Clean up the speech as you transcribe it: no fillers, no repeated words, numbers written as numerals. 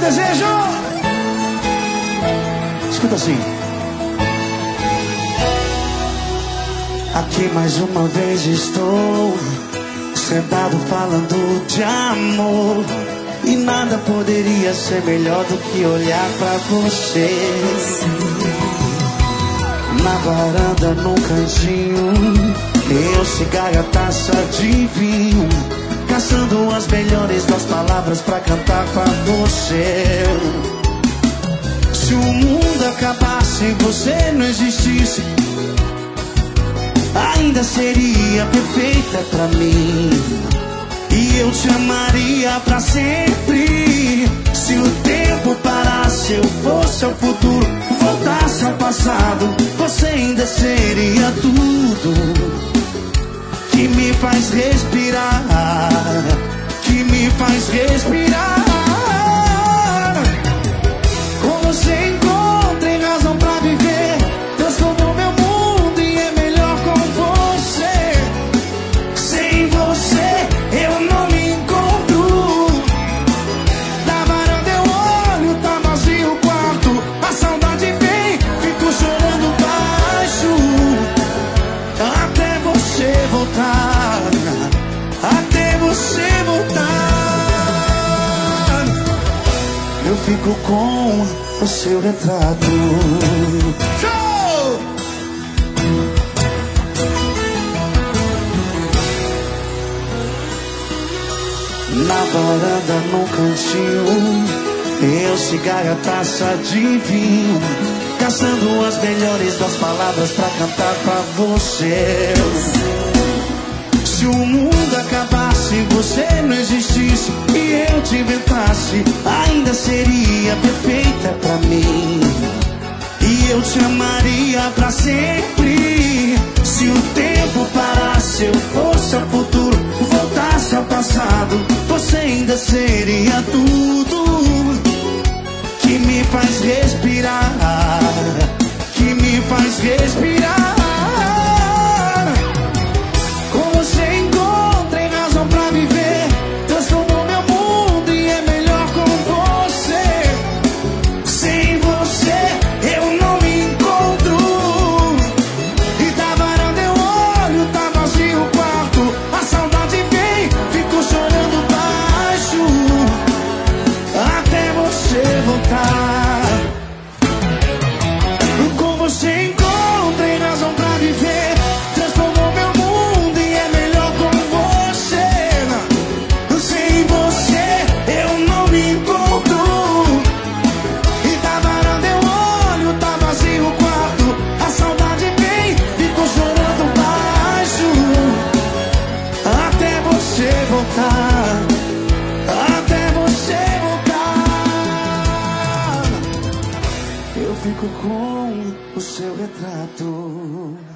desejo. Escuta assim. Aqui mais uma vez estou sentado falando de amor, e nada poderia ser melhor do que olhar pra você. Na varanda, num cantinho, eu cigarro e a taça de vinho, caçando as melhores das palavras pra cantar pra você. Se o mundo acabasse e você não existisse, ainda seria perfeita pra mim, e eu te amaria pra sempre. Se o tempo parasse, eu fosse ao futuro, voltasse ao passado, você ainda seria tudo que me faz respirar, que me faz respirar. Com você encontrei razão pra viver, transformou meu mundo e é melhor com você. Sem você eu não me encontro. Da varanda eu olho, tá vazio o quarto, a saudade vem, fico chorando baixo, até você voltar, até você voltar. Eu fico com o seu retrato. Show! Na varanda, num cantinho, eu cigarro, a taça de vinho, caçando as melhores das palavras pra cantar pra você. Se o mundo acabasse e você não existisse, e eu te inventasse, ainda seria perfeita pra mim, e eu te amaria pra sempre. Se o tempo parasse, eu fosse ao futuro, voltasse ao passado, você ainda seria tudo que me faz respirar, que me faz respirar. Com você encontrei razão pra viver, transformou meu mundo e é melhor com você. Sem você eu não me encontro. E da varanda eu olho, tá vazio o quarto, a saudade vem, fico chorando baixo, até você voltar. Com você encontrei razão pra viver, transformou meu mundo e é melhor com você. Sem você eu não me encontro. E da varanda eu olho, tá vazio o quarto, a saudade vem, fico chorando baixo, até você voltar, até você voltar. Eu fico com o seu retrato.